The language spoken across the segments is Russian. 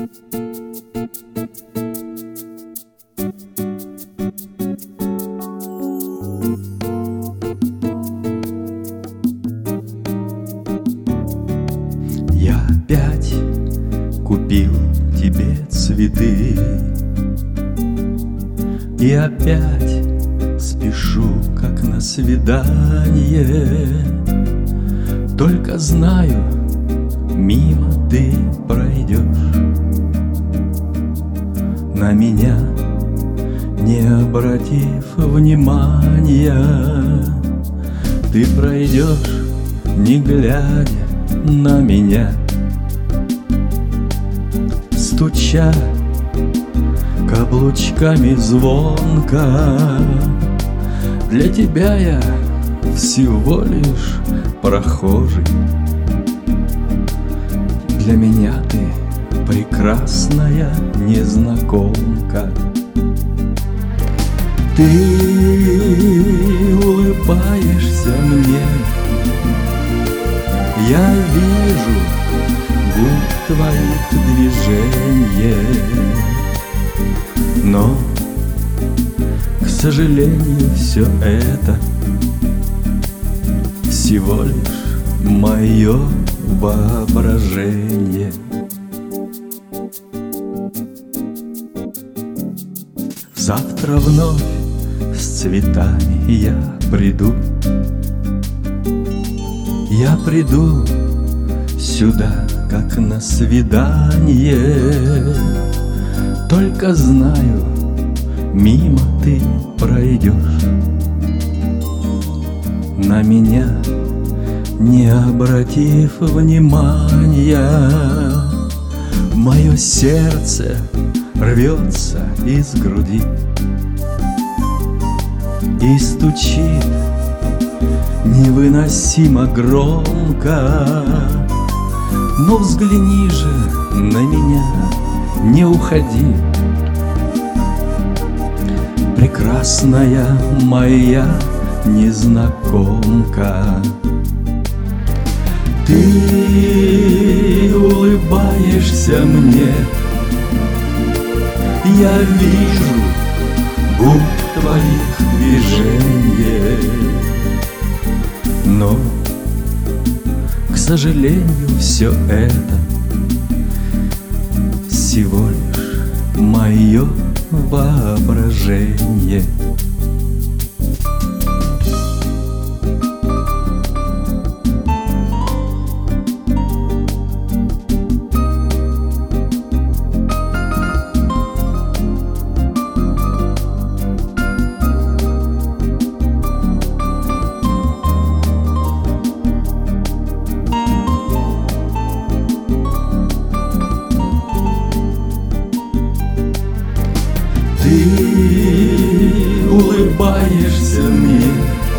Я опять купил тебе цветы и опять спешу, как на свидание. Только знаю, мимо ты пройдешь, на меня не обратив внимания. Ты пройдешь, не глядя на меня, стуча каблучками звонко. Для тебя я всего лишь прохожий, для меня ты прекрасная незнакомка. Ты улыбаешься мне, я вижу губ твоих движений, но, к сожалению, все это всего лишь мое воображение. Завтра вновь с цветами я приду сюда, как на свидание. Только знаю, мимо ты пройдешь, на меня не обратив внимания. Мое сердце рвется из груди и стучит невыносимо громко. Но взгляни же на меня, не уходи, прекрасная моя незнакомка. Ты улыбаешься мне, я вижу губ твоих движений, но, к сожалению, все это всего лишь мое воображение. Ты улыбаешься мне,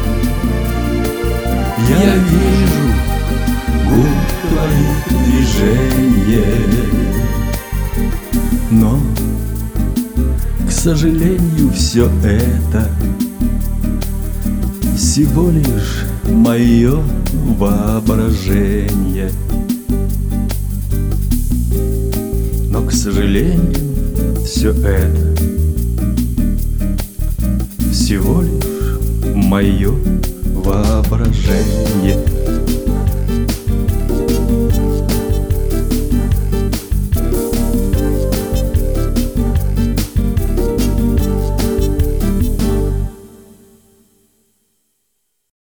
я вижу губ твоих движений, но, к сожалению, все это всего лишь мое воображение. Но, к сожалению, все это всего лишь мое воображение.